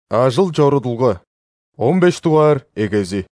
Ажыл жорудулга 15 туар эгези.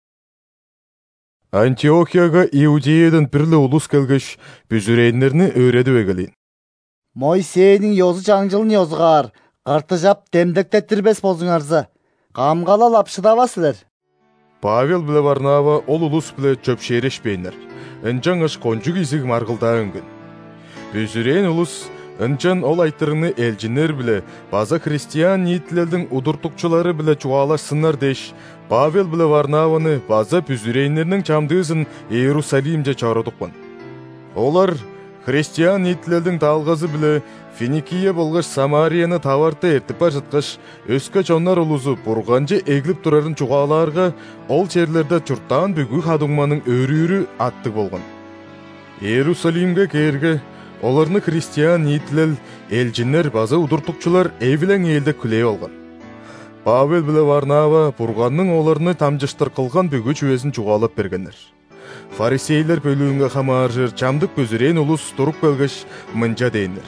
Антиохияга Иудеядан бирле улус келгеш, бүзүрейнерни өйрөдүп эгелин. Мойсейнин йозу жаңжылын йозгар, картыжап демдектеттирбес болзуңарза, камгалалап шыдабасылар. Павел биле Варнава ол улус биле чөпшерешпейнер. Ынчаңыш конжуг изиг маргылдаангын. Бүзүрейн улус ынчан ол айтырыны элжинер биле, база христиан ниитлердин удуртукчулары биле чуалашсынар деш, Павел биле Варнаваны база бүзүрейнердин чамдыысын Иерусалимже чорудукпун. Олар христиан ниитлердин таалгазы биле Финикия болгош Самарияны таварта эртип баржаткаш, өскө чоннар улузу бурганчы эглип турарын чугааларга ол жерлерде чуртаан бүгү хадуңманын өрүүрү аттык болгон. Иерусалимге кээрге оларны христиан ниитлел элжинер база удуртукчулар эвилең элде күлей алган. Павел биле Варнава бурганның оларны тамжыштыр кылган бүгү чүөсүн чугаалап бергенер. Фарисейлер бөлүүнгө хамааржыр чамдык бүзүрейн улус туруп келгеш мынча дейнер.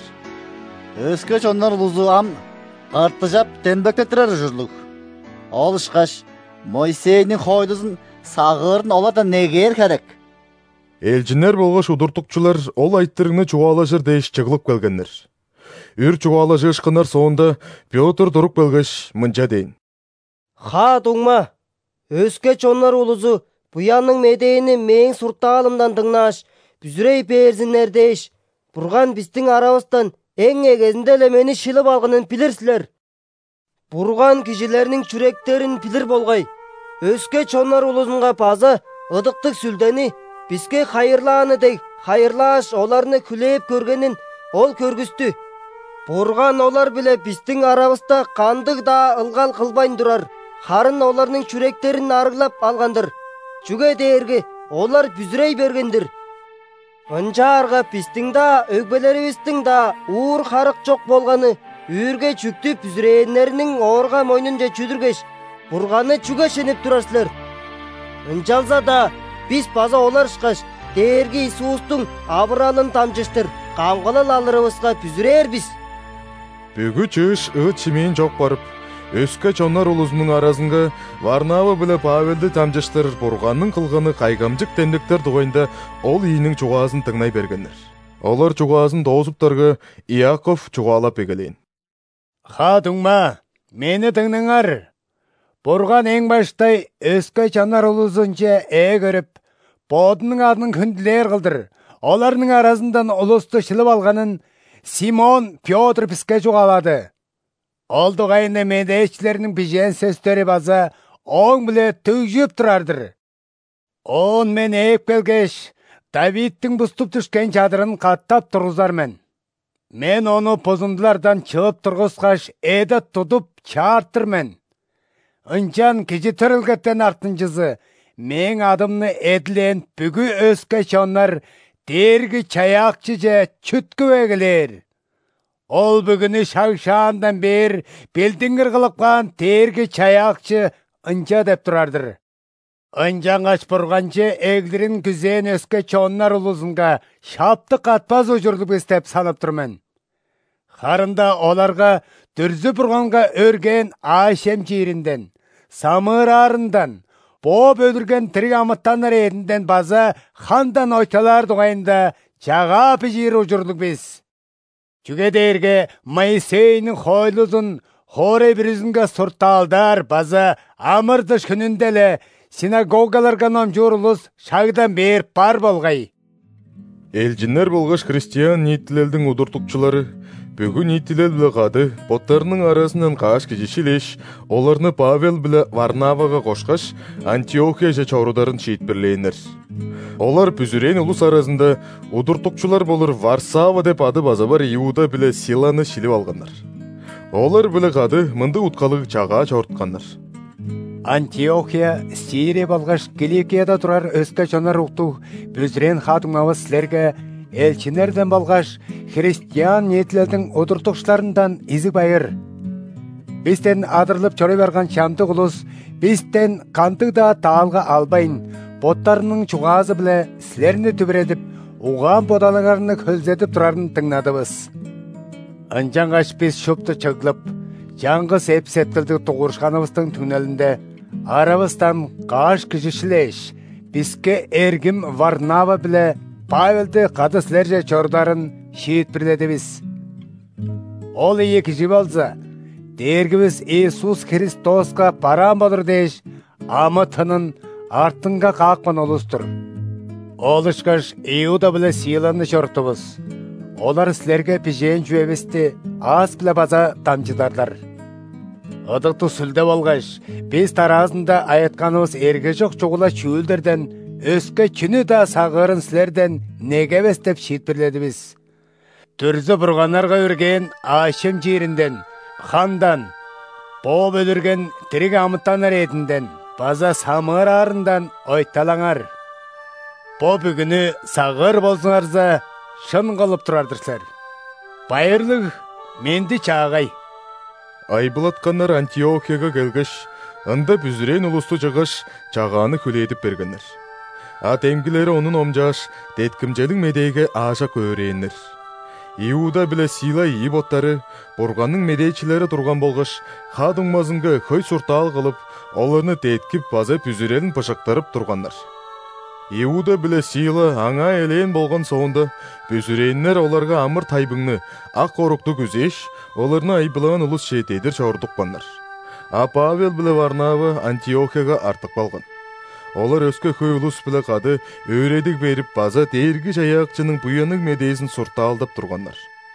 Өскө чоннар улузу ам картыжап демдектеттирер ужурлук. Ол ышкаш Мойсейнин хойлузун сагырын олада негер керек. Элжинер болгош удуртукчулар ол айттырыны чугаалашыр деш чыгылып келгенер. Үр чугаалашышканар соонда Пётр туруп келгеш мынча дейин. Хадуңма, өскө чоннар улузу буянның медейини мээң суртаалымдан тыңнаш, бүзүрей берзинер деш, бурган биздин арабыздан эң эгезинде эле мени шилип алганын билирсилер. Бурган кишилердин жүректерин билир болгай. Өскө чоннар улузунга база ыдыктык сүлдени бизге хайырлааны дег, хайырлааш оларны күлээп көргенин ол көргүстү. Бурган олар биле биздин арабызда кандык да ылгал кылбайн турар. Харын оларнын жүректерин арыглап алгандыр. Жүгө дээрге олар бүзүрей бергендир. Анчаарга биздин да өгбөлөрүбүздүн да уур харык жок болганы үргө жүктү бүзүрейнеринин оорга мойнунда чүдүргеш, бурганы жүгө шенип турасыздар. Ынчалса да биз база олар ышкаш дээрги Иисустун абыралын тамжыштыр камгалал алырыбызга бүзүрээрбиз. Бүгү чыыш ыт чимейин жок барып, өскө чоннар улузунун арасынга Варнава биле Павелди тамжыштыр бурганның кылганы кайгамжык демдектер дугайында ол ийинин чугаасын тыңнай бергенер. Олар чугаасын доосуптарга Иаков чугаалап эгелейин. Хадуңма, мени тыңнаңар. Бурган эң баштай өскө чоннар улузунча көрүп, бодунун адын күндүлөр кылдыр. Оларнын арасындан улусту шылып алганын Симон Пётр бизге чугаалады. Ол дугайында медечилердин бижен сөздөрү база оң биле түгжүп турардыр. Он мен ээп келгеш, Давидтин буступ түшкен чадырын каттап тургузармын. Мен ону позундулардан чыгып тургузгаш эде тутуп чаартырмын. Ынчан кижи төрөлгөттен артынчысы мен адымны эдилен бүгү өскө чоннар дээрги чаякчы же чүткү эгелер. Ол бүгүнү шагшаандан бер белдиңгир кылып калган дээрги чаякчы ынча деп турардыр. Ынчаңач бурганчы эгдирин күзен өскө чоннар улузунга шаптык атпаз ужурлук истеп санап турмун. Харында оларга дүрзү бурганга өрген Ашем жиринден, Самырарындан, бооп өлүрген тирик амыттанар эриден база хандан ойталар дугайында жага пижир ужурлук биз. Жүге дээрге Мойсейнин хойлузун хоре биризинге суртаалдар база амырдыш күнүндө эле синагогаларга намжурулус шагдан бер бар болгай. Элжинер болгош христиан ниитлелдин удуртукчулары бүгүн ниитлел биле кады боттарынын арасынан кааш кижишилеш, оларны Павел биле Варнавага кошкаш Антиохия же чорударын шиитпирлейнер. Олар бүзүрейн улус арасында удуртукчулар болор Варсава деп ады база бар Иуда биле Силаны шилип алгандар. Олар биле кады мынды уткалык чага чорткандар. Антиохия Сирия болгош Киликияда турар өскө чоннар укту бүзүрейн хадуңабыз силерге элчинерден болгош христиан ниитлердин удуртукчуларынан изиг байыр. Бизден адырылып чорой барган чамдык улус бизден кандык да таалга албайын, боттарынын чугаазы биле силерни түбүредип, угаан бодалыңарны көлзетип турарын тыңнадыбыз. Ынчаңач биз шупту чыгылып, жаңғыс эпсеттілді тұғыршқаныбыстың түнелінде арабыстан қаш кішішілеш бізге әргім Варнава біле Павелді қадыслерже чордарын шейт бірледіміз. Ол екі болса, дергіміз Иисус Христосқа парам болыр дейш, амы тынын артынға қақпан олыстыр. Ол үшкаш Иуда біле силаны чортыбыз. Олар сілерге пижен жүйеместі аз біле база тамчыдарлар. Ыдықты сүлде болғаш, біз таразында айытқанымыз ерге жоқ жоғыла чүйілдерден, өске күні да сағырын сілерден неге бестеп шет бірледіміз. Түрзі бұрғанарға өрген ашым жерінден, хандан, боп өлірген тірек амыттан әретінден, база самыр арындан ойталаңар. Бо бүгіні сағыр болсыңарза, шын қылып тұрардырсар. Байырлық менді чағай. Айбылатқандар Антиохияға келгіш, ында бүзірен ұлысты жығыш чағаны күледіп бергенер. Ат емгілері оның омжаш, деткімжелің медейге аша көрейінер. Иуда біле сила ейботтары, бұрғанның медейчілері тұрған болғыш, қадыңмазынғы көй сұртал қылып, оларыны деткіп база бүзірелін пышақтарып тұрғандар. Иуда біле сила аңа елейін болған соғында, бүзірейінлер оларға амыр тайбыңны, ақ қорықты күзеш, оларына айбылаған ұлыс шетейдір чауырдықпандар. А Павел біле Варнава Антиохияға артық балған. Олар өскі көй ұлыс біле қады өредік беріп база дергі жаяқчының бұяның медейсін сұрта алдап тұрғандар.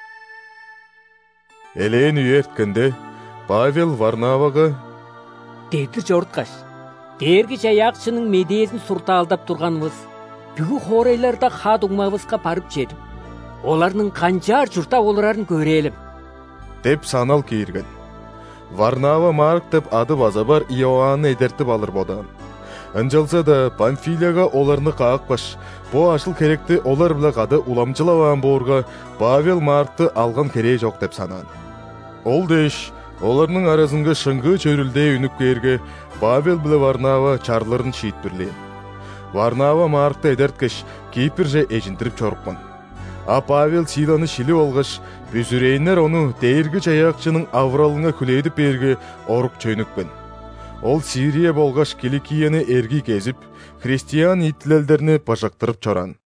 Елейін үйерткенде Павел Варнаваға: «Деді жортқаш, дергі жаяқчының медейсін сұрта алдап тұрғанымыз, бүгі қорайларда қадыңмабызға барып жедім. Оларының қанжар жұрта оларын көрелім» деп санал кейірген. Варнава Марк деп ады база бар Иоанны едертіп алыр бодан. Анжалса да Памфилияға оларны қақпаш, бұ ашыл керекті олар біле қады уламчылаван борға Павел Маркты алған керей жоқ деп санан. Ол дейш, оларның арасынғы шыңғы чөрілде үніп керге Павел біле Варнава чарларын шейт бірлейін. Варнава Маркты едерткеш кейпірже ежіндіріп чорықпан. А Павел силаны шилі олғыш, бүзірейінер оны дейіргі жаяқчының авралыңа күлейді берге орық чөйнікпен. Ол Сирия болғаш Киликияны эрги кезіп, христиан итлелдеріні бажақтырып чоран.